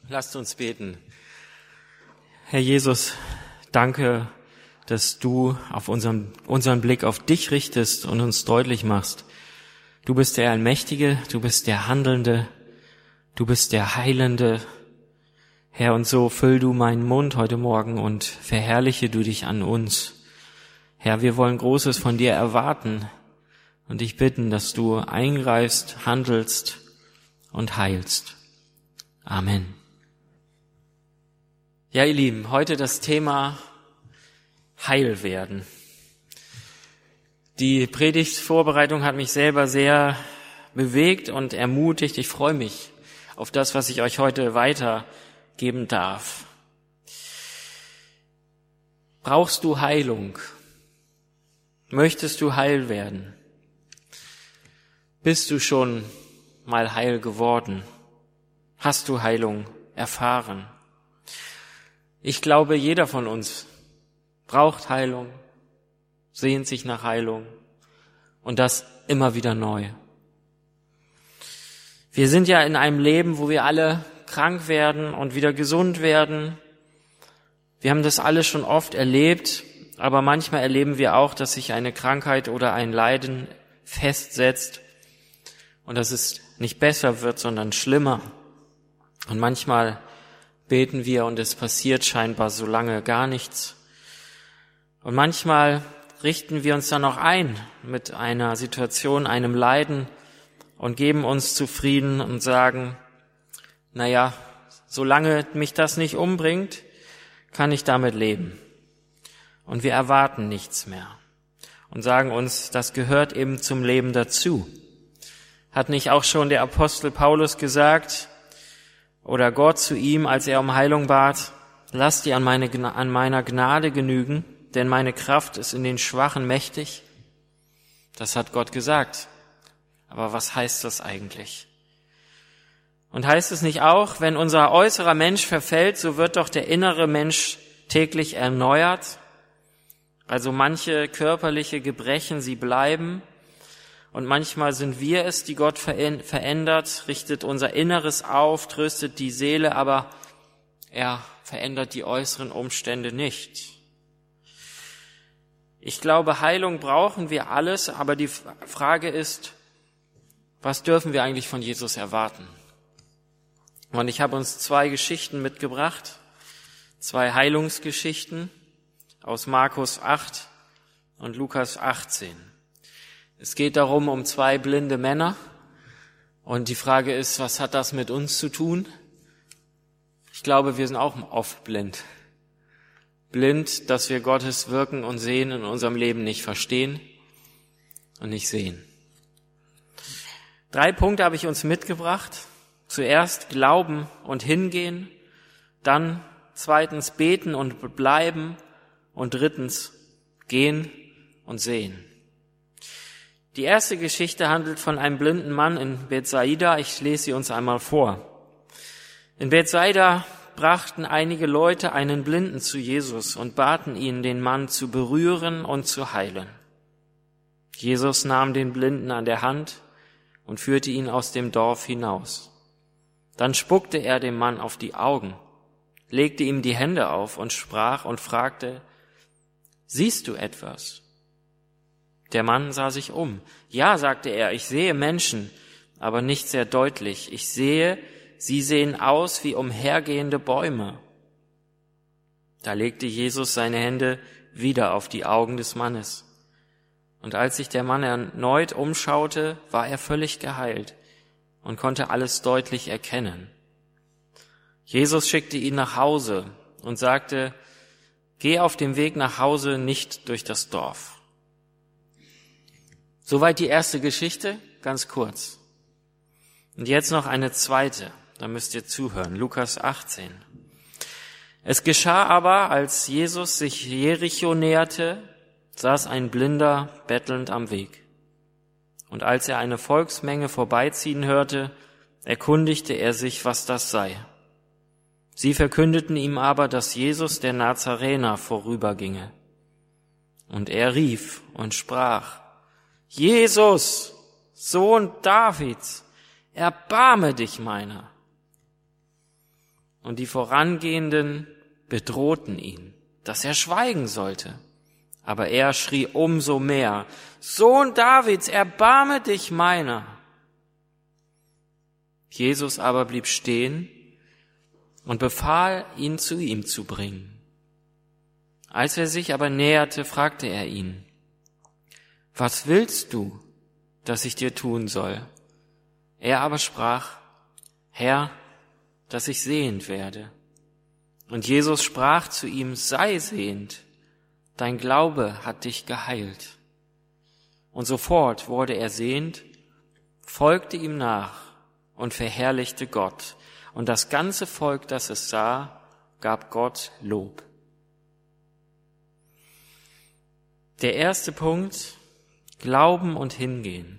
Lasst uns beten. Herr Jesus, danke, dass du auf unseren Blick auf dich richtest und uns deutlich machst. Du bist der Allmächtige, du bist der Handelnde, du bist der Heilende. Herr, und so füll du meinen Mund heute Morgen und verherrliche du dich an uns. Herr, wir wollen Großes von dir erwarten und dich bitten, dass du eingreifst, handelst und heilst. Amen. Ja, ihr Lieben, heute das Thema Heil werden. Die Predigtvorbereitung hat mich selber sehr bewegt und ermutigt. Ich freue mich auf das, was ich euch heute weitergeben darf. Brauchst du Heilung? Möchtest du heil werden? Bist du schon mal heil geworden? Hast du Heilung erfahren? Ich glaube, jeder von uns braucht Heilung, sehnt sich nach Heilung und das immer wieder neu. Wir sind ja in einem Leben, wo wir alle krank werden und wieder gesund werden. Wir haben das alle schon oft erlebt, aber manchmal erleben wir auch, dass sich eine Krankheit oder ein Leiden festsetzt und dass es nicht besser wird, sondern schlimmer. Und manchmal beten wir und es passiert scheinbar so lange gar nichts. Und manchmal richten wir uns dann auch ein mit einer Situation, einem Leiden und geben uns zufrieden und sagen, naja, solange mich das nicht umbringt, kann ich damit leben. Und wir erwarten nichts mehr und sagen uns, das gehört eben zum Leben dazu. Hat nicht auch schon der Apostel Paulus gesagt, oder Gott zu ihm, als er um Heilung bat, lass dir an meiner Gnade genügen, denn meine Kraft ist in den Schwachen mächtig. Das hat Gott gesagt. Aber was heißt das eigentlich? Und heißt es nicht auch, wenn unser äußerer Mensch verfällt, so wird doch der innere Mensch täglich erneuert? Also manche körperliche Gebrechen, sie bleiben. Und manchmal sind wir es, die Gott verändert, richtet unser Inneres auf, tröstet die Seele, aber er verändert die äußeren Umstände nicht. Ich glaube, Heilung brauchen wir alles, aber die Frage ist, was dürfen wir eigentlich von Jesus erwarten? Und ich habe uns 2 Geschichten mitgebracht, 2 Heilungsgeschichten aus Markus 8 und Lukas 18. Es geht darum, um 2 blinde Männer. Und die Frage ist, was hat das mit uns zu tun? Ich glaube, wir sind auch oft blind. Blind, dass wir Gottes Wirken und Sehen in unserem Leben nicht verstehen und nicht sehen. 3 Punkte habe ich uns mitgebracht. Zuerst Glauben und Hingehen. Dann 2. Beten und bleiben. Und 3. Gehen und sehen. Die erste Geschichte handelt von einem blinden Mann in Bethsaida. Ich lese sie uns einmal vor. In Bethsaida brachten einige Leute einen Blinden zu Jesus und baten ihn, den Mann zu berühren und zu heilen. Jesus nahm den Blinden an der Hand und führte ihn aus dem Dorf hinaus. Dann spuckte er dem Mann auf die Augen, legte ihm die Hände auf und sprach und fragte, siehst du etwas? Der Mann sah sich um. Ja, sagte er, ich sehe Menschen, aber nicht sehr deutlich. Ich sehe, sie sehen aus wie umhergehende Bäume. Da legte Jesus seine Hände wieder auf die Augen des Mannes. Und als sich der Mann erneut umschaute, war er völlig geheilt und konnte alles deutlich erkennen. Jesus schickte ihn nach Hause und sagte, geh auf dem Weg nach Hause nicht durch das Dorf. Soweit die erste Geschichte, ganz kurz. Und jetzt noch eine zweite, da müsst ihr zuhören, Lukas 18. Es geschah aber, als Jesus sich Jericho näherte, saß ein Blinder bettelnd am Weg. Und als er eine Volksmenge vorbeiziehen hörte, erkundigte er sich, was das sei. Sie verkündeten ihm aber, dass Jesus der Nazarener vorüberginge. Und er rief und sprach, Jesus, Sohn Davids, erbarme dich meiner. Und die Vorangehenden bedrohten ihn, dass er schweigen sollte. Aber er schrie umso mehr: Sohn Davids, erbarme dich meiner! Jesus aber blieb stehen und befahl, ihn zu ihm zu bringen. Als er sich aber näherte, fragte er ihn: Was willst du, dass ich dir tun soll? Er aber sprach: Herr, dass ich sehend werde. Und Jesus sprach zu ihm: Sei sehend, dein Glaube hat dich geheilt. Und sofort wurde er sehend, folgte ihm nach und verherrlichte Gott. Und das ganze Volk, das es sah, gab Gott Lob. Der erste Punkt: Glauben und Hingehen.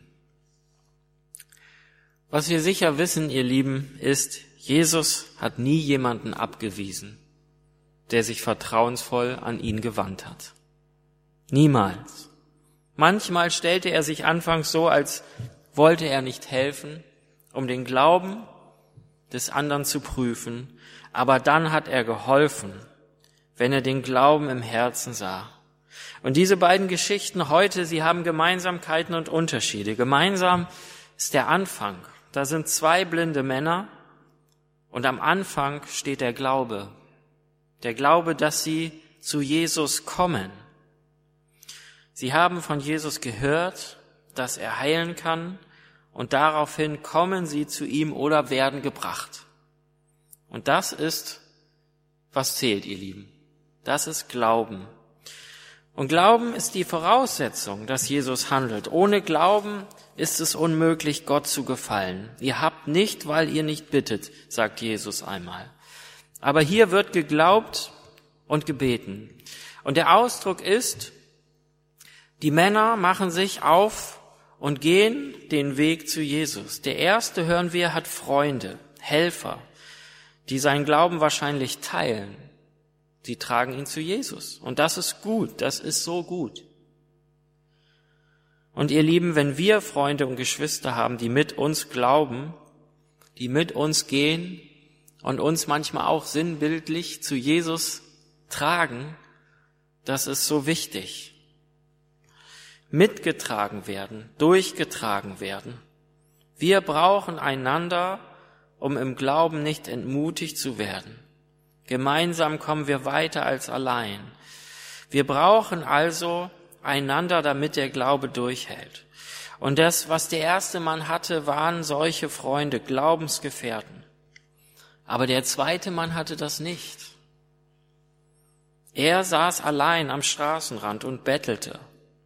Was wir sicher wissen, ihr Lieben, ist, Jesus hat nie jemanden abgewiesen, der sich vertrauensvoll an ihn gewandt hat. Niemals. Manchmal stellte er sich anfangs so, als wollte er nicht helfen, um den Glauben des anderen zu prüfen, aber dann hat er geholfen, wenn er den Glauben im Herzen sah. Und diese beiden Geschichten heute, sie haben Gemeinsamkeiten und Unterschiede. Gemeinsam ist der Anfang. Da sind zwei blinde Männer und am Anfang steht der Glaube. Der Glaube, dass sie zu Jesus kommen. Sie haben von Jesus gehört, dass er heilen kann, und daraufhin kommen sie zu ihm oder werden gebracht. Und das ist, was zählt, ihr Lieben. Das ist Glauben. Und Glauben ist die Voraussetzung, dass Jesus handelt. Ohne Glauben ist es unmöglich, Gott zu gefallen. Ihr habt nicht, weil ihr nicht bittet, sagt Jesus einmal. Aber hier wird geglaubt und gebeten. Und der Ausdruck ist, die Männer machen sich auf und gehen den Weg zu Jesus. Der erste, hören wir, hat Freunde, Helfer, die seinen Glauben wahrscheinlich teilen. Sie tragen ihn zu Jesus. Und das ist gut, das ist so gut. Und ihr Lieben, wenn wir Freunde und Geschwister haben, die mit uns glauben, die mit uns gehen und uns manchmal auch sinnbildlich zu Jesus tragen, das ist so wichtig. Mitgetragen werden, durchgetragen werden. Wir brauchen einander, um im Glauben nicht entmutigt zu werden. Gemeinsam kommen wir weiter als allein. Wir brauchen also einander, damit der Glaube durchhält. Und das, was der erste Mann hatte, waren solche Freunde, Glaubensgefährten. Aber der zweite Mann hatte das nicht. Er saß allein am Straßenrand und bettelte.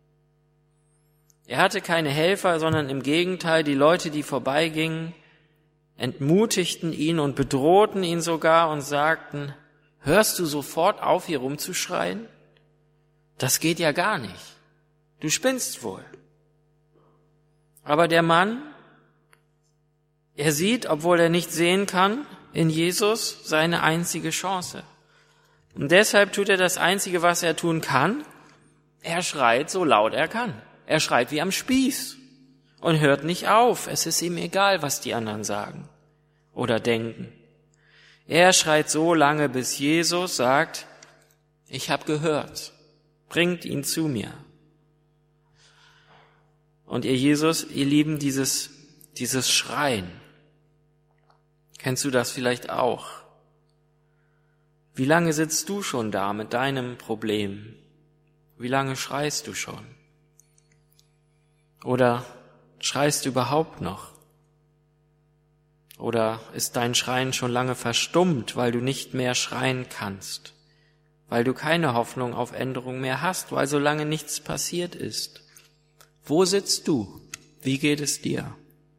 Er hatte keine Helfer, sondern im Gegenteil, die Leute, die vorbeigingen, entmutigten ihn und bedrohten ihn sogar und sagten: Hörst du sofort auf, hier rumzuschreien? Das geht ja gar nicht. Du spinnst wohl. Aber der Mann, er sieht, obwohl er nicht sehen kann, in Jesus seine einzige Chance. Und deshalb tut er das Einzige, was er tun kann. Er schreit so laut er kann. Er schreit wie am Spieß und hört nicht auf. Es ist ihm egal, was die anderen sagen oder denken. Er schreit so lange, bis Jesus sagt: Ich habe gehört, bringt ihn zu mir. Und ihr Jesus, ihr Lieben, dieses Schreien, kennst du das vielleicht auch? Wie lange sitzt du schon da mit deinem Problem? Wie lange schreist du schon? Oder schreist du überhaupt noch? Oder ist dein Schreien schon lange verstummt, weil du nicht mehr schreien kannst? Weil du keine Hoffnung auf Änderung mehr hast, weil so lange nichts passiert ist? Wo sitzt du? Wie geht es dir?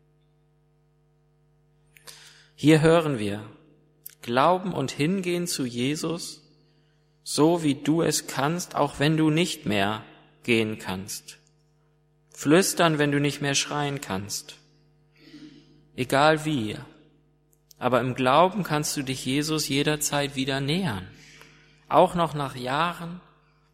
Hier hören wir: Glauben und Hingehen zu Jesus, so wie du es kannst, auch wenn du nicht mehr gehen kannst. Flüstern, wenn du nicht mehr schreien kannst. Egal wie. Aber im Glauben kannst du dich Jesus jederzeit wieder nähern. Auch noch nach Jahren,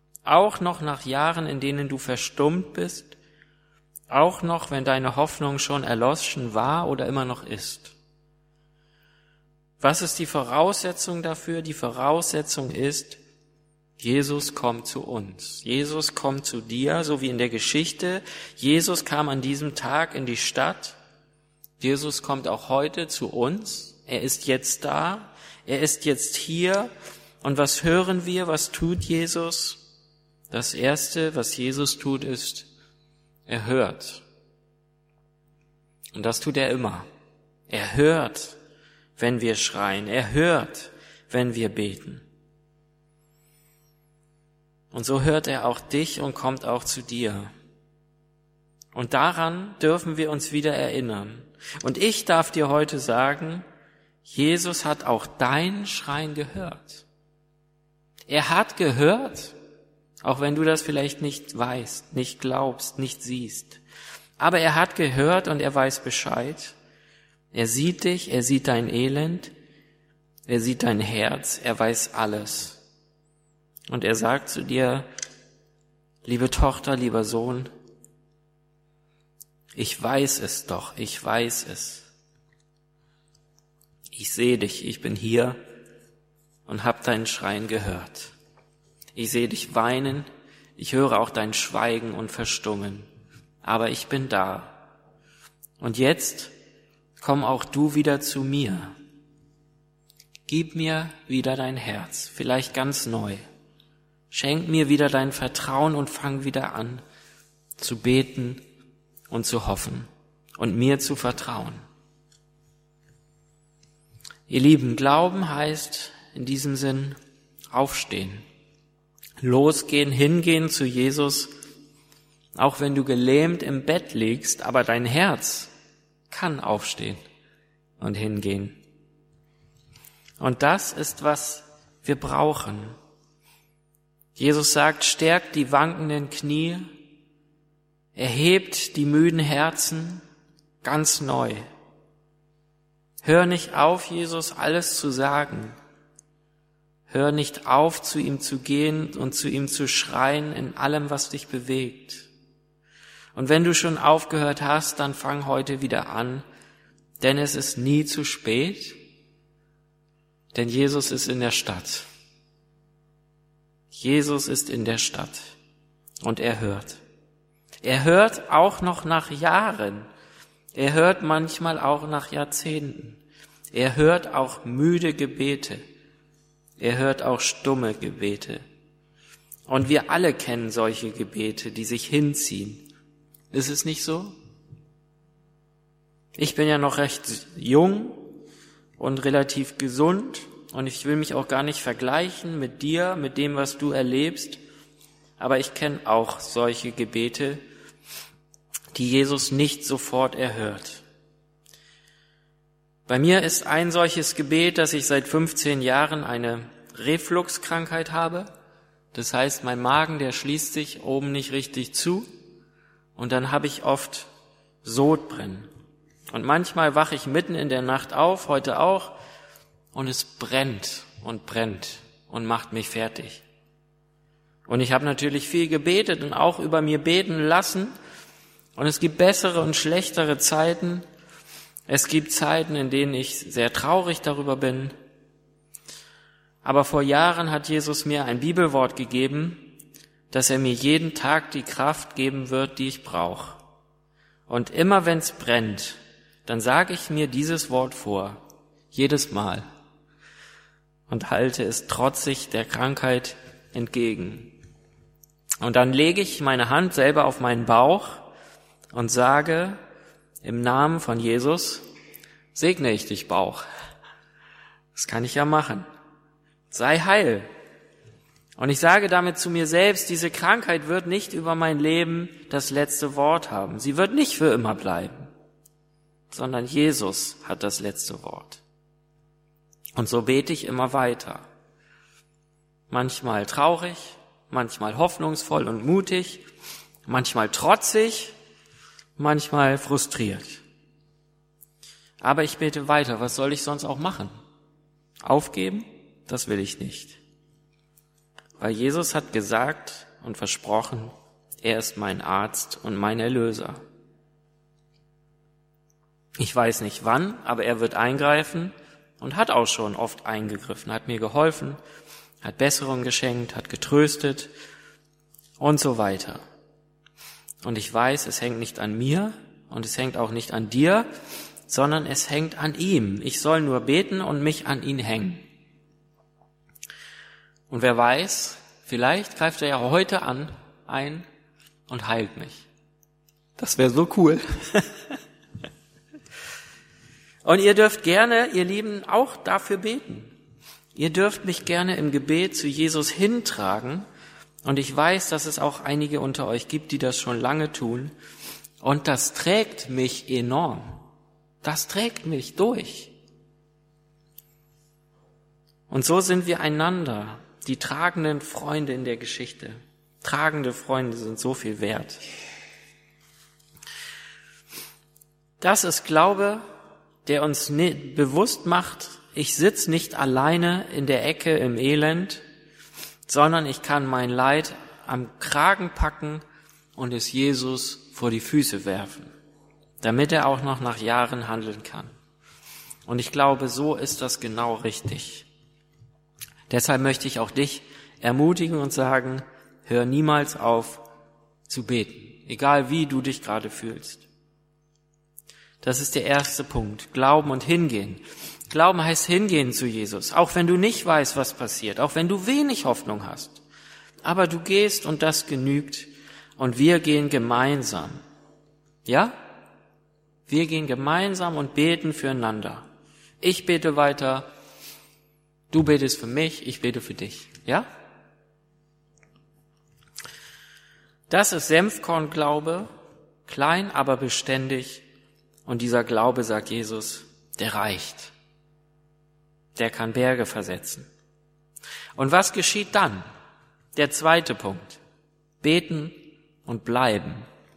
in denen du verstummt bist, auch noch, wenn deine Hoffnung schon erloschen war oder immer noch ist. Was ist die Voraussetzung dafür? Die Voraussetzung ist, Jesus kommt zu uns. Jesus kommt zu dir, so wie in der Geschichte. Jesus kam an diesem Tag in die Stadt. Jesus kommt auch heute zu uns. Er ist jetzt da. Er ist jetzt hier. Und was hören wir? Was tut Jesus? Das Erste, was Jesus tut, ist, er hört. Und das tut er immer. Er hört, wenn wir schreien. Er hört, wenn wir beten. Und so hört er auch dich und kommt auch zu dir. Und daran dürfen wir uns wieder erinnern. Und ich darf dir heute sagen, Jesus hat auch dein Schreien gehört. Er hat gehört, auch wenn du das vielleicht nicht weißt, nicht glaubst, nicht siehst. Aber er hat gehört und er weiß Bescheid. Er sieht dich, er sieht dein Elend, er sieht dein Herz, er weiß alles. Und er sagt zu dir, liebe Tochter, lieber Sohn, ich weiß es doch, ich weiß es. Ich sehe dich, ich bin hier und hab deinen Schreien gehört. Ich sehe dich weinen, ich höre auch dein Schweigen und Verstummen, aber ich bin da. Und jetzt komm auch du wieder zu mir. Gib mir wieder dein Herz, vielleicht ganz neu. Schenk mir wieder dein Vertrauen und fang wieder an, zu beten und zu hoffen und mir zu vertrauen. Ihr Lieben, Glauben heißt in diesem Sinn aufstehen, losgehen, hingehen zu Jesus, auch wenn du gelähmt im Bett liegst, aber dein Herz kann aufstehen und hingehen. Und das ist, was wir brauchen. Jesus sagt, stärkt die wankenden Knie, erhebt die müden Herzen ganz neu. Hör nicht auf, Jesus alles zu sagen. Hör nicht auf, zu ihm zu gehen und zu ihm zu schreien in allem, was dich bewegt. Und wenn du schon aufgehört hast, dann fang heute wieder an, denn es ist nie zu spät, denn Jesus ist in der Stadt. Jesus ist in der Stadt und er hört. Er hört auch noch nach Jahren. Er hört manchmal auch nach Jahrzehnten. Er hört auch müde Gebete. Er hört auch stumme Gebete. Und wir alle kennen solche Gebete, die sich hinziehen. Ist es nicht so? Ich bin ja noch recht jung und relativ gesund und ich will mich auch gar nicht vergleichen mit dir, mit dem, was du erlebst. Aber ich kenne auch solche Gebete, die Jesus nicht sofort erhört. Bei mir ist ein solches Gebet, dass ich seit 15 Jahren eine Refluxkrankheit habe. Das heißt, mein Magen, der schließt sich oben nicht richtig zu und dann habe ich oft Sodbrennen. Und manchmal wache ich mitten in der Nacht auf, heute auch, und es brennt und macht mich fertig. Und ich habe natürlich viel gebetet und auch über mir beten lassen. Und es gibt bessere und schlechtere Zeiten. Es gibt Zeiten, in denen ich sehr traurig darüber bin. Aber vor Jahren hat Jesus mir ein Bibelwort gegeben, dass er mir jeden Tag die Kraft geben wird, die ich brauche. Und immer wenn es brennt, dann sage ich mir dieses Wort vor, jedes Mal, und halte es trotzig der Krankheit entgegen. Und dann lege ich meine Hand selber auf meinen Bauch und sage, im Namen von Jesus segne ich dich, Bauch. Das kann ich ja machen. Sei heil. Und ich sage damit zu mir selbst, diese Krankheit wird nicht über mein Leben das letzte Wort haben. Sie wird nicht für immer bleiben, sondern Jesus hat das letzte Wort. Und so bete ich immer weiter. Manchmal traurig, manchmal hoffnungsvoll und mutig, manchmal trotzig, manchmal frustriert. Aber ich bete weiter. Was soll ich sonst auch machen? Aufgeben? Das will ich nicht. Weil Jesus hat gesagt und versprochen, er ist mein Arzt und mein Erlöser. Ich weiß nicht wann, aber er wird eingreifen und hat auch schon oft eingegriffen, hat mir geholfen, hat Besserung geschenkt, hat getröstet und so weiter. Und ich weiß, es hängt nicht an mir und es hängt auch nicht an dir, sondern es hängt an ihm. Ich soll nur beten und mich an ihn hängen. Und wer weiß, vielleicht greift er ja heute ein und heilt mich. Das wäre so cool. Und ihr dürft gerne, ihr Lieben, auch dafür beten. Ihr dürft mich gerne im Gebet zu Jesus hintragen. Und ich weiß, dass es auch einige unter euch gibt, die das schon lange tun. Und das trägt mich enorm. Das trägt mich durch. Und so sind wir einander, die tragenden Freunde in der Geschichte. Tragende Freunde sind so viel wert. Das ist Glaube, der uns bewusst macht, ich sitze nicht alleine in der Ecke im Elend, sondern ich kann mein Leid am Kragen packen und es Jesus vor die Füße werfen, damit er auch noch nach Jahren handeln kann. Und ich glaube, so ist das genau richtig. Deshalb möchte ich auch dich ermutigen und sagen, hör niemals auf zu beten, egal wie du dich gerade fühlst. Das ist der erste Punkt, Glauben und Hingehen. Glauben heißt hingehen zu Jesus, auch wenn du nicht weißt, was passiert, auch wenn du wenig Hoffnung hast. Aber du gehst und das genügt und wir gehen gemeinsam. Ja? Wir gehen gemeinsam und beten füreinander. Ich bete weiter, du betest für mich, ich bete für dich. Ja? Das ist Senfkornglaube, klein, aber beständig. Und dieser Glaube, sagt Jesus, der reicht. Der kann Berge versetzen. Und was geschieht dann? Der zweite Punkt. Beten und bleiben.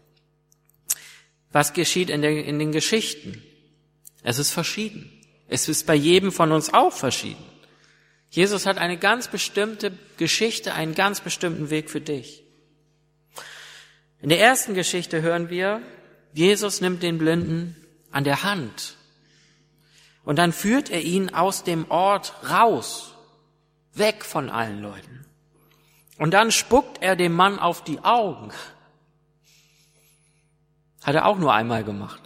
Was geschieht in den Geschichten? Es ist verschieden. Es ist bei jedem von uns auch verschieden. Jesus hat eine ganz bestimmte Geschichte, einen ganz bestimmten Weg für dich. In der ersten Geschichte hören wir, Jesus nimmt den Blinden an der Hand und dann führt er ihn aus dem Ort raus, weg von allen Leuten. Und dann spuckt er dem Mann auf die Augen. Hat er auch nur einmal gemacht.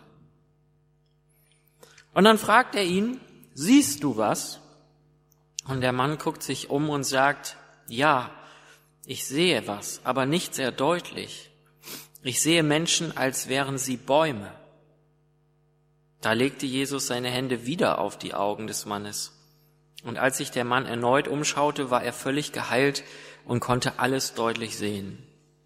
Und dann fragt er ihn, siehst du was? Und der Mann guckt sich um und sagt, ja, ich sehe was, aber nicht sehr deutlich. Ich sehe Menschen, als wären sie Bäume. Da legte Jesus seine Hände wieder auf die Augen des Mannes. Und als sich der Mann erneut umschaute, war er völlig geheilt und konnte alles deutlich sehen.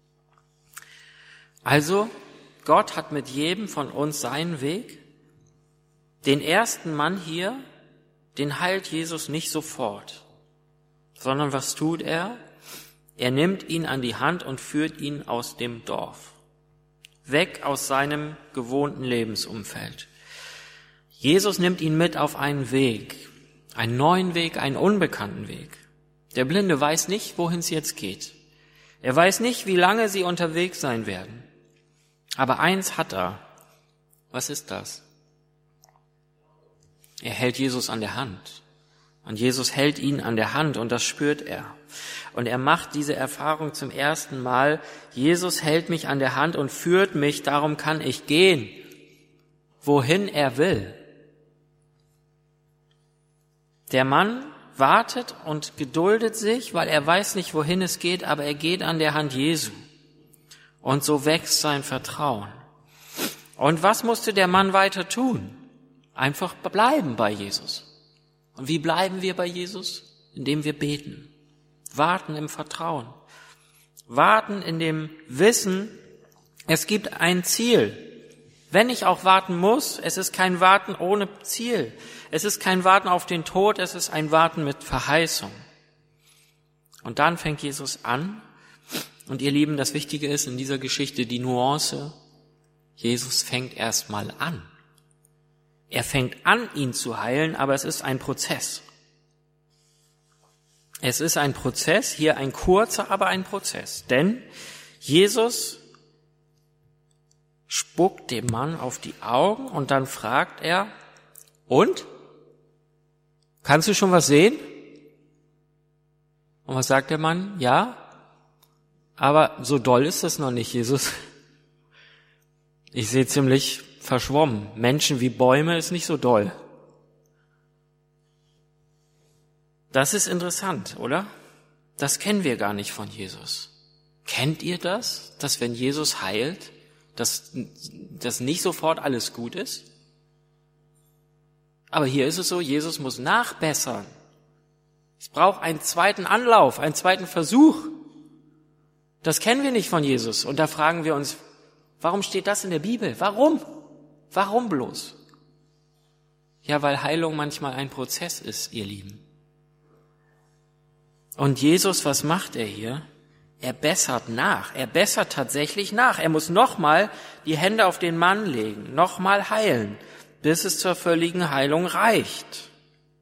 Also, Gott hat mit jedem von uns seinen Weg. Den ersten Mann hier, den heilt Jesus nicht sofort, sondern was tut er? Er nimmt ihn an die Hand und führt ihn aus dem Dorf, weg aus seinem gewohnten Lebensumfeld. Jesus nimmt ihn mit auf einen Weg, einen neuen Weg, einen unbekannten Weg. Der Blinde weiß nicht, wohin es jetzt geht. Er weiß nicht, wie lange sie unterwegs sein werden. Aber eins hat er. Was ist das? Er hält Jesus an der Hand. Und Jesus hält ihn an der Hand und das spürt er. Und er macht diese Erfahrung zum ersten Mal. Jesus hält mich an der Hand und führt mich, darum kann ich gehen, wohin er will. Der Mann wartet und geduldet sich, weil er weiß nicht, wohin es geht, aber er geht an der Hand Jesu. Und so wächst sein Vertrauen. Und was musste der Mann weiter tun? Einfach bleiben bei Jesus. Und wie bleiben wir bei Jesus? Indem wir beten. Warten im Vertrauen. Warten in dem Wissen, es gibt ein Ziel. Wenn ich auch warten muss, es ist kein Warten ohne Ziel. Es ist kein Warten auf den Tod, es ist ein Warten mit Verheißung. Und dann fängt Jesus an. Und ihr Lieben, das Wichtige ist in dieser Geschichte die Nuance. Jesus fängt erst mal an. Er fängt an, ihn zu heilen, aber es ist ein Prozess. Es ist ein Prozess, hier ein kurzer, aber ein Prozess. Denn Jesus spuckt dem Mann auf die Augen und dann fragt er, und? Kannst du schon was sehen? Und was sagt der Mann? Ja, aber so doll ist das noch nicht, Jesus. Ich sehe ziemlich verschwommen. Menschen wie Bäume ist nicht so doll. Das ist interessant, oder? Das kennen wir gar nicht von Jesus. Kennt ihr das, dass wenn Jesus heilt, dass nicht sofort alles gut ist? Aber hier ist es so, Jesus muss nachbessern. Es braucht einen zweiten Anlauf, einen zweiten Versuch. Das kennen wir nicht von Jesus. Und da fragen wir uns, warum steht das in der Bibel? Warum? Warum bloß? Ja, weil Heilung manchmal ein Prozess ist, ihr Lieben. Und Jesus, was macht er hier? Er bessert nach. Er bessert tatsächlich nach. Er muss nochmal die Hände auf den Mann legen, nochmal heilen, bis es zur völligen Heilung reicht.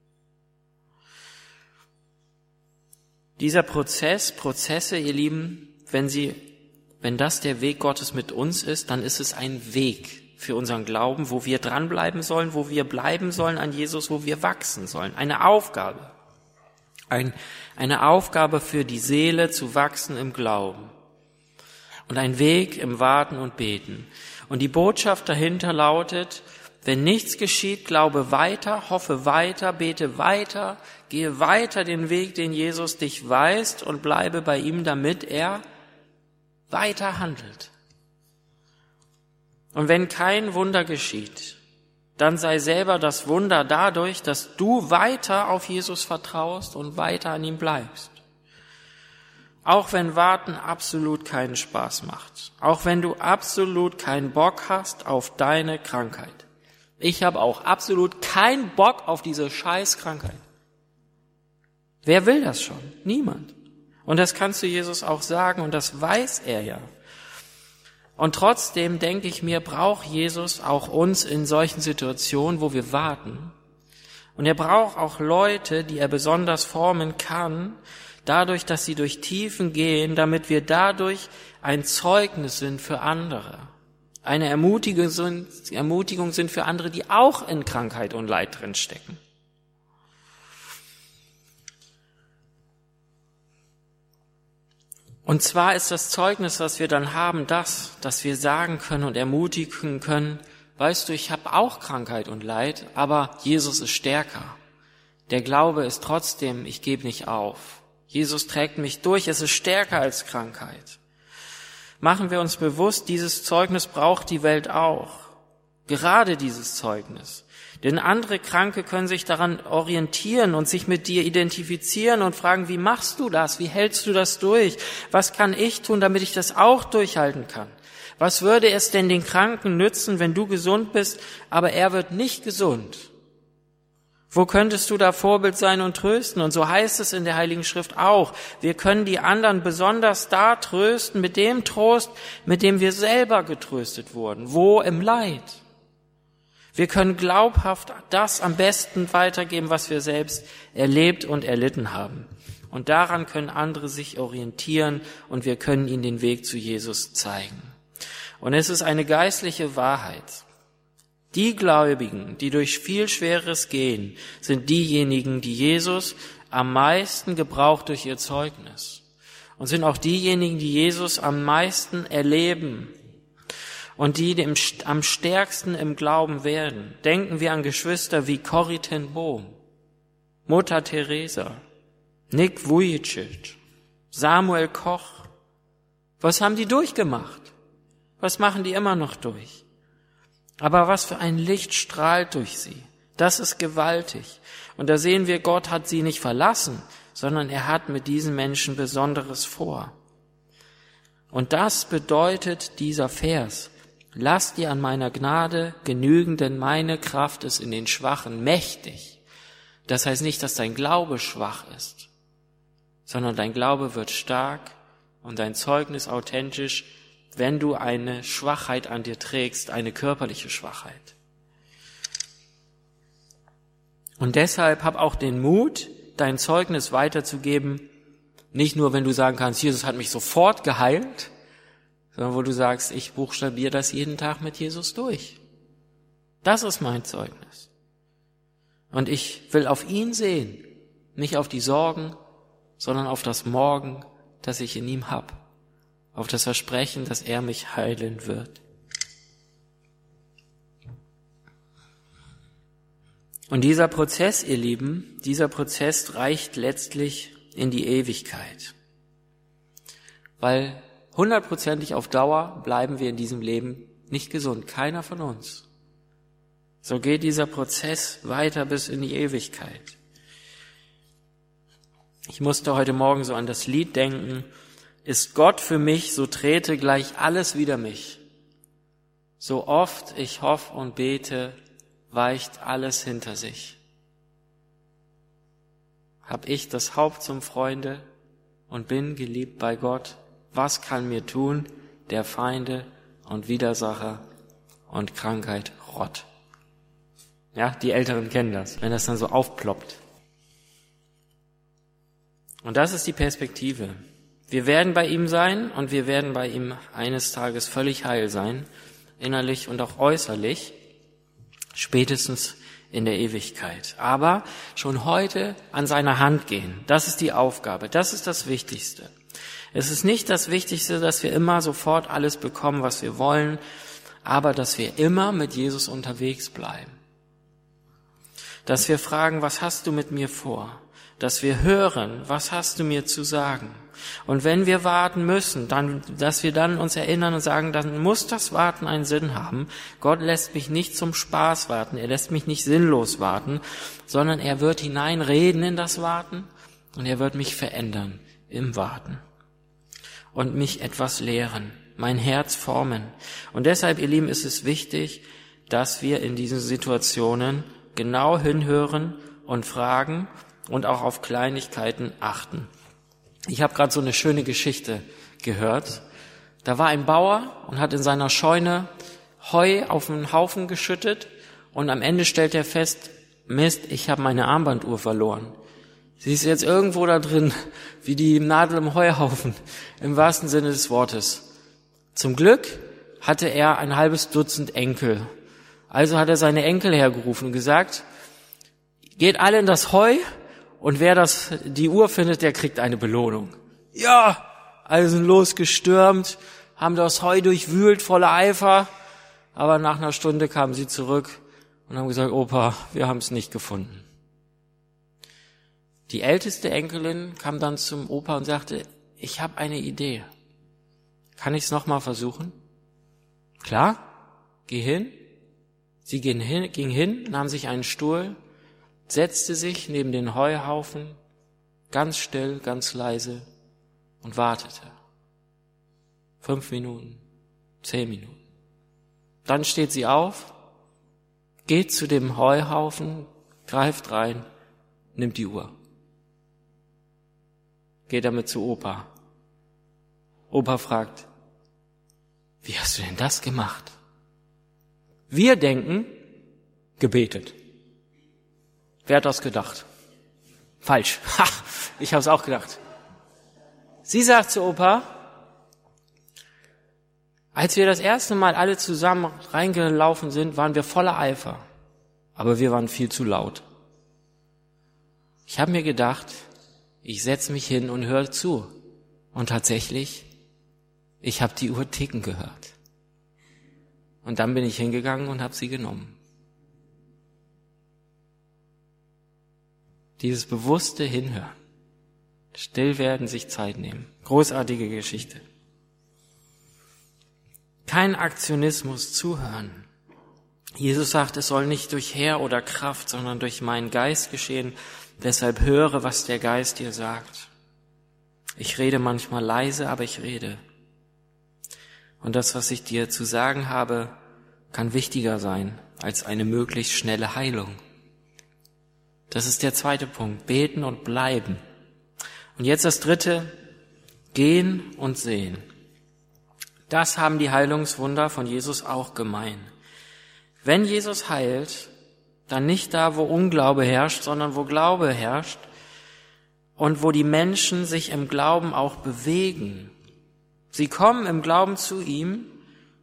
Dieser Prozesse, ihr Lieben, wenn das der Weg Gottes mit uns ist, dann ist es ein Weg für unseren Glauben, wo wir dranbleiben sollen, wo wir bleiben sollen an Jesus, wo wir wachsen sollen. Eine Aufgabe. Eine Aufgabe für die Seele zu wachsen im Glauben. Und ein Weg im Warten und Beten. Und die Botschaft dahinter lautet, wenn nichts geschieht, glaube weiter, hoffe weiter, bete weiter, gehe weiter den Weg, den Jesus dich weist und bleibe bei ihm, damit er weiter handelt. Und wenn kein Wunder geschieht, dann sei selber das Wunder dadurch, dass du weiter auf Jesus vertraust und weiter an ihm bleibst. Auch wenn Warten absolut keinen Spaß macht, auch wenn du absolut keinen Bock hast auf deine Krankheit. Ich habe auch absolut keinen Bock auf diese Scheißkrankheit. Wer will das schon? Niemand. Und das kannst du Jesus auch sagen und das weiß er ja. Und trotzdem denke ich mir, braucht Jesus auch uns in solchen Situationen, wo wir warten. Und er braucht auch Leute, die er besonders formen kann, dadurch, dass sie durch Tiefen gehen, damit wir dadurch ein Zeugnis sind für andere. Eine Ermutigung sind für andere, die auch in Krankheit und Leid drin stecken. Und zwar ist das Zeugnis, was wir dann haben, dass wir sagen können und ermutigen können, weißt du, ich habe auch Krankheit und Leid, aber Jesus ist stärker. Der Glaube ist trotzdem, ich gebe nicht auf. Jesus trägt mich durch, es ist stärker als Krankheit. Machen wir uns bewusst, dieses Zeugnis braucht die Welt auch. Gerade dieses Zeugnis. Denn andere Kranke können sich daran orientieren und sich mit dir identifizieren und fragen, wie machst du das? Wie hältst du das durch? Was kann ich tun, damit ich das auch durchhalten kann? Was würde es denn den Kranken nützen, wenn du gesund bist, aber er wird nicht gesund? Wo könntest du da Vorbild sein und trösten? Und so heißt es in der Heiligen Schrift auch. Wir können die anderen besonders da trösten, mit dem Trost, mit dem wir selber getröstet wurden. Wo? Im Leid. Wir können glaubhaft das am besten weitergeben, was wir selbst erlebt und erlitten haben. Und daran können andere sich orientieren und wir können ihnen den Weg zu Jesus zeigen. Und es ist eine geistliche Wahrheit. Die Gläubigen, die durch viel Schweres gehen, sind diejenigen, die Jesus am meisten gebraucht durch ihr Zeugnis. Und sind auch diejenigen, die Jesus am meisten erleben. Und die am stärksten im Glauben werden. Denken wir an Geschwister wie Corrie ten Boom, Mutter Teresa, Nick Vujicic, Samuel Koch. Was haben die durchgemacht? Was machen die immer noch durch? Aber was für ein Licht strahlt durch sie. Das ist gewaltig. Und da sehen wir, Gott hat sie nicht verlassen, sondern er hat mit diesen Menschen Besonderes vor. Und das bedeutet dieser Vers. Lass dir an meiner Gnade genügen, denn meine Kraft ist in den Schwachen mächtig. Das heißt nicht, dass dein Glaube schwach ist, sondern dein Glaube wird stark und dein Zeugnis authentisch, wenn du eine Schwachheit an dir trägst, eine körperliche Schwachheit. Und deshalb hab auch den Mut, dein Zeugnis weiterzugeben, nicht nur, wenn du sagen kannst, Jesus hat mich sofort geheilt, sondern wo du sagst, ich buchstabiere das jeden Tag mit Jesus durch. Das ist mein Zeugnis. Und ich will auf ihn sehen, nicht auf die Sorgen, sondern auf das Morgen, das ich in ihm habe, auf das Versprechen, dass er mich heilen wird. Und dieser Prozess, ihr Lieben, dieser Prozess reicht letztlich in die Ewigkeit. Weil 100%ig auf Dauer bleiben wir in diesem Leben nicht gesund, keiner von uns. So geht dieser Prozess weiter bis in die Ewigkeit. Ich musste heute Morgen so an das Lied denken, ist Gott für mich, so trete gleich alles wider mich. So oft ich hoff und bete, weicht alles hinter sich. Hab ich das Haupt zum Freunde und bin geliebt bei Gott, was kann mir tun, der Feinde und Widersacher und Krankheit Rott? Ja, die Älteren kennen das, wenn das dann so aufploppt. Und das ist die Perspektive. Wir werden bei ihm sein und wir werden bei ihm eines Tages völlig heil sein, innerlich und auch äußerlich, spätestens in der Ewigkeit. Aber schon heute an seiner Hand gehen, das ist die Aufgabe, das ist das Wichtigste. Es ist nicht das Wichtigste, dass wir immer sofort alles bekommen, was wir wollen, aber dass wir immer mit Jesus unterwegs bleiben. Dass wir fragen, was hast du mit mir vor? Dass wir hören, was hast du mir zu sagen? Und wenn wir warten müssen, dann, dass wir dann uns erinnern und sagen, dann muss das Warten einen Sinn haben. Gott lässt mich nicht zum Spaß warten, er lässt mich nicht sinnlos warten, sondern er wird hineinreden in das Warten und er wird mich verändern im Warten und mich etwas lehren, mein Herz formen. Und deshalb, ihr Lieben, ist es wichtig, dass wir in diesen Situationen genau hinhören und fragen und auch auf Kleinigkeiten achten. Ich habe gerade so eine schöne Geschichte gehört. Da war ein Bauer und hat in seiner Scheune Heu auf einen Haufen geschüttet und am Ende stellt er fest, Mist, ich habe meine Armbanduhr verloren. Sie ist jetzt irgendwo da drin, wie die Nadel im Heuhaufen, im wahrsten Sinne des Wortes. Zum Glück hatte er ein halbes Dutzend Enkel. Also hat er seine Enkel hergerufen und gesagt, geht alle in das Heu und wer die Uhr findet, der kriegt eine Belohnung. Ja, alle sind losgestürmt, haben das Heu durchwühlt, voller Eifer, aber nach einer Stunde kamen sie zurück und haben gesagt, Opa, wir haben es nicht gefunden. Die älteste Enkelin kam dann zum Opa und sagte, ich habe eine Idee. Kann ich es nochmal versuchen? Klar, geh hin. Sie ging hin, nahm sich einen Stuhl, setzte sich neben den Heuhaufen, ganz still, ganz leise und wartete. 5 Minuten, 10 Minuten. Dann steht sie auf, geht zu dem Heuhaufen, greift rein, nimmt die Uhr. Geht damit zu Opa. Opa fragt, wie hast du denn das gemacht? Wir denken, gebetet. Wer hat das gedacht? Falsch. Ha, ich habe es auch gedacht. Sie sagt zu Opa, als wir das erste Mal alle zusammen reingelaufen sind, waren wir voller Eifer. Aber wir waren viel zu laut. Ich habe mir gedacht, ich setze mich hin und höre zu. Und tatsächlich, ich habe die Uhr ticken gehört. Und dann bin ich hingegangen und habe sie genommen. Dieses bewusste Hinhören, still werden, sich Zeit nehmen. Großartige Geschichte. Kein Aktionismus, zuhören. Jesus sagt, es soll nicht durch Heer oder Kraft, sondern durch meinen Geist geschehen. Deshalb höre, was der Geist dir sagt. Ich rede manchmal leise, aber ich rede. Und das, was ich dir zu sagen habe, kann wichtiger sein als eine möglichst schnelle Heilung. Das ist der zweite Punkt. Beten und bleiben. Und jetzt das dritte. Gehen und sehen. Das haben die Heilungswunder von Jesus auch gemein. Wenn Jesus heilt, dann nicht da, wo Unglaube herrscht, sondern wo Glaube herrscht und wo die Menschen sich im Glauben auch bewegen. Sie kommen im Glauben zu ihm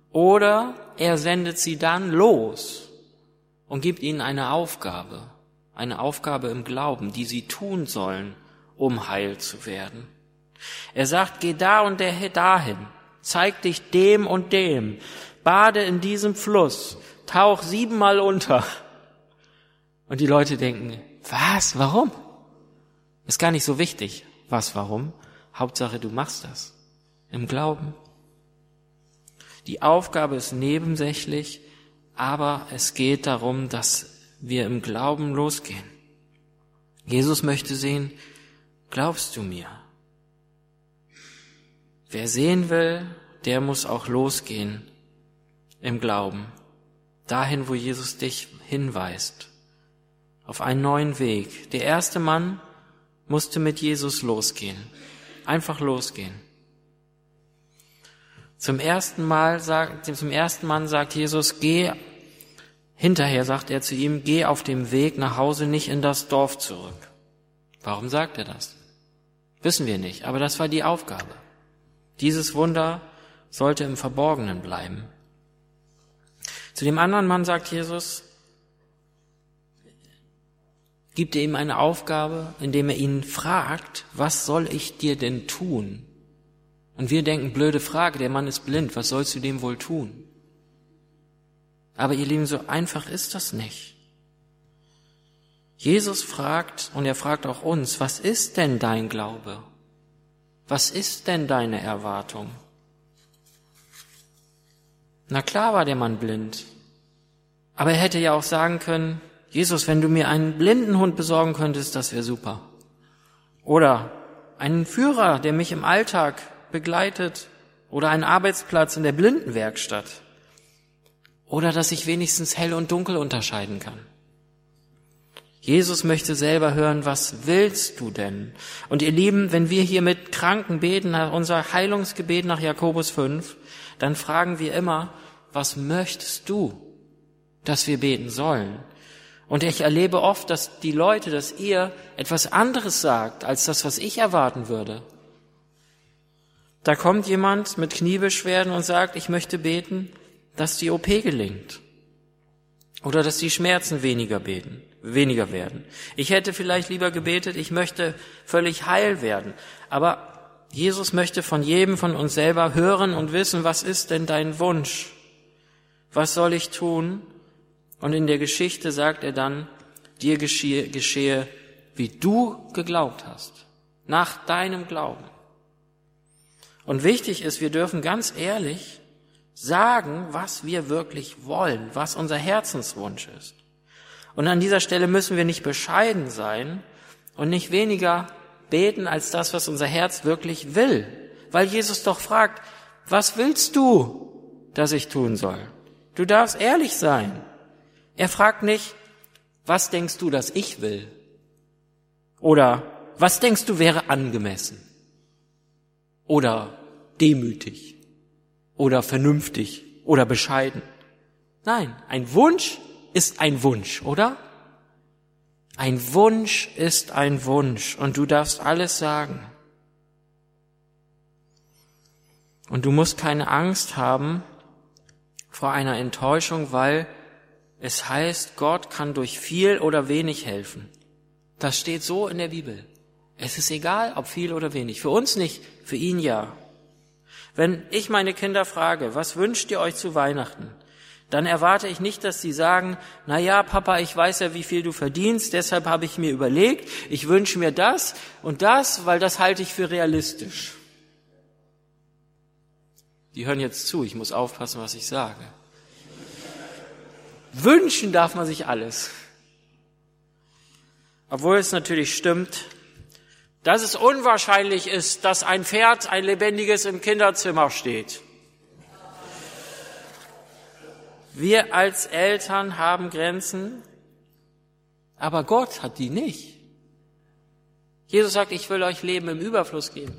oder er sendet sie dann los und gibt ihnen eine Aufgabe. eine Aufgabe im Glauben, die sie tun sollen, um heil zu werden. Er sagt, geh da und dahin, zeig dich dem und dem, bade in diesem Fluss, tauch 7-mal unter. Und die Leute denken, was, warum? Ist gar nicht so wichtig, was, warum. Hauptsache, du machst das im Glauben. Die Aufgabe ist nebensächlich, aber es geht darum, dass wir im Glauben losgehen. Jesus möchte sehen, glaubst du mir? Wer sehen will, der muss auch losgehen im Glauben, dahin, wo Jesus dich hinweist, auf einen neuen Weg. Der erste Mann musste mit Jesus losgehen, einfach losgehen. Zum ersten Mann sagt Jesus, hinterher sagt er zu ihm, geh auf dem Weg nach Hause nicht in das Dorf zurück. Warum sagt er das? Wissen wir nicht, aber das war die Aufgabe. Dieses Wunder sollte im Verborgenen bleiben. Zu dem anderen Mann sagt Jesus, gibt er ihm eine Aufgabe, indem er ihn fragt, was soll ich dir denn tun? Und wir denken, blöde Frage, der Mann ist blind, was sollst du dem wohl tun? Aber ihr Lieben, so einfach ist das nicht. Jesus fragt, und er fragt auch uns, was ist denn dein Glaube? Was ist denn deine Erwartung? Na klar war der Mann blind, aber er hätte ja auch sagen können, Jesus, wenn du mir einen blinden Hund besorgen könntest, das wäre super. Oder einen Führer, der mich im Alltag begleitet, oder einen Arbeitsplatz in der Blindenwerkstatt. Oder dass ich wenigstens hell und dunkel unterscheiden kann. Jesus möchte selber hören, was willst du denn? Und ihr Lieben, wenn wir hier mit Kranken beten, unser Heilungsgebet nach Jakobus 5, dann fragen wir immer, was möchtest du, dass wir beten sollen? Und ich erlebe oft, dass die Leute, dass ihr etwas anderes sagt, als das, was ich erwarten würde. Da kommt jemand mit Kniebeschwerden und sagt, ich möchte beten, dass die OP gelingt. Oder dass die Schmerzen weniger werden. Ich hätte vielleicht lieber gebetet, ich möchte völlig heil werden. Aber Jesus möchte von jedem von uns selber hören und wissen, was ist denn dein Wunsch? Was soll ich tun? Und in der Geschichte sagt er dann, dir geschehe, wie du geglaubt hast, nach deinem Glauben. Und wichtig ist, wir dürfen ganz ehrlich sagen, was wir wirklich wollen, was unser Herzenswunsch ist. Und an dieser Stelle müssen wir nicht bescheiden sein und nicht weniger beten als das, was unser Herz wirklich will. Weil Jesus doch fragt, was willst du, dass ich tun soll? Du darfst ehrlich sein. Er fragt nicht, was denkst du, dass ich will? Oder was denkst du wäre angemessen? Oder demütig? Oder vernünftig? Oder bescheiden? Nein, ein Wunsch ist ein Wunsch, oder? Ein Wunsch ist ein Wunsch und du darfst alles sagen. Und du musst keine Angst haben vor einer Enttäuschung, weil es heißt, Gott kann durch viel oder wenig helfen. Das steht so in der Bibel. Es ist egal, ob viel oder wenig. Für uns nicht, für ihn ja. Wenn ich meine Kinder frage, was wünscht ihr euch zu Weihnachten? Dann erwarte ich nicht, dass sie sagen, na ja, Papa, ich weiß ja, wie viel du verdienst, deshalb habe ich mir überlegt, ich wünsche mir das und das, weil das halte ich für realistisch. Die hören jetzt zu, ich muss aufpassen, was ich sage. Wünschen darf man sich alles. Obwohl es natürlich stimmt, dass es unwahrscheinlich ist, dass ein Pferd, ein lebendiges, im Kinderzimmer steht. Wir als Eltern haben Grenzen, aber Gott hat die nicht. Jesus sagt, ich will euch Leben im Überfluss geben.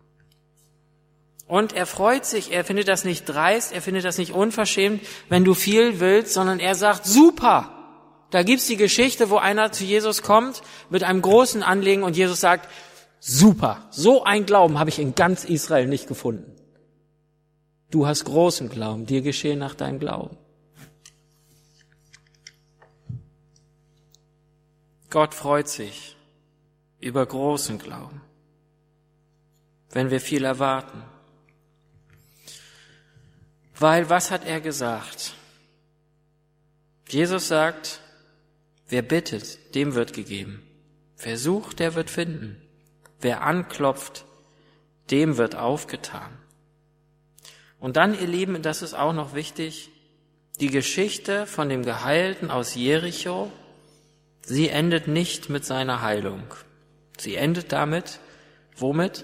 Und er freut sich, er findet das nicht dreist, er findet das nicht unverschämt, wenn du viel willst, sondern er sagt, super. Da gibt's die Geschichte, wo einer zu Jesus kommt mit einem großen Anliegen und Jesus sagt, super, so ein Glauben habe ich in ganz Israel nicht gefunden. Du hast großen Glauben, dir geschehe nach deinem Glauben. Gott freut sich über großen Glauben, wenn wir viel erwarten. Weil, was hat er gesagt? Jesus sagt, wer bittet, dem wird gegeben. Wer sucht, der wird finden. Wer anklopft, dem wird aufgetan. Und dann, ihr Lieben, das ist auch noch wichtig, die Geschichte von dem Geheilten aus Jericho, sie endet nicht mit seiner Heilung. Sie endet damit, womit?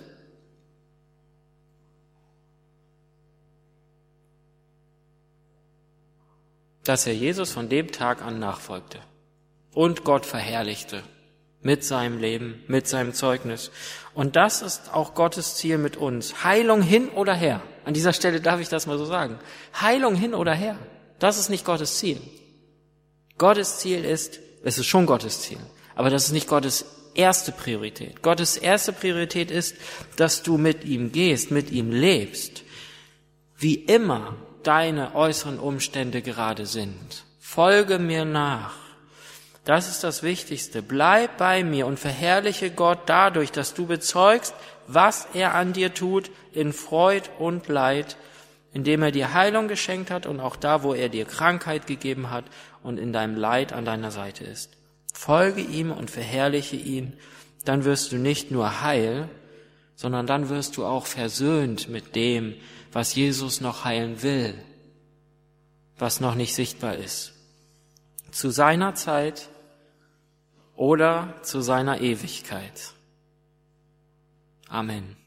Dass er Jesus von dem Tag an nachfolgte und Gott verherrlichte mit seinem Leben, mit seinem Zeugnis. Und das ist auch Gottes Ziel mit uns. Heilung hin oder her. An dieser Stelle darf ich das mal so sagen. Heilung hin oder her. Das ist nicht Gottes Ziel. Gottes Ziel ist, es ist schon Gottes Ziel, aber das ist nicht Gottes erste Priorität. Gottes erste Priorität ist, dass du mit ihm gehst, mit ihm lebst, wie immer deine äußeren Umstände gerade sind. Folge mir nach. Das ist das Wichtigste. Bleib bei mir und verherrliche Gott dadurch, dass du bezeugst, was er an dir tut, in Freud und Leid, indem er dir Heilung geschenkt hat und auch da, wo er dir Krankheit gegeben hat und in deinem Leid an deiner Seite ist. Folge ihm und verherrliche ihn, dann wirst du nicht nur heil, sondern dann wirst du auch versöhnt mit dem, was Jesus noch heilen will, was noch nicht sichtbar ist. Zu seiner Zeit oder zu seiner Ewigkeit. Amen.